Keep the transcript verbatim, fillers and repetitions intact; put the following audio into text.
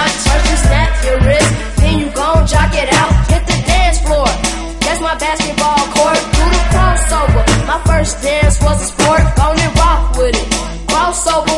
punch. First you snap your wrist, then you gon' jock it out. Hit the dance floor, that's my basketball court. Do the crossover, my first dance was a sport. Gonna rock with it, crossover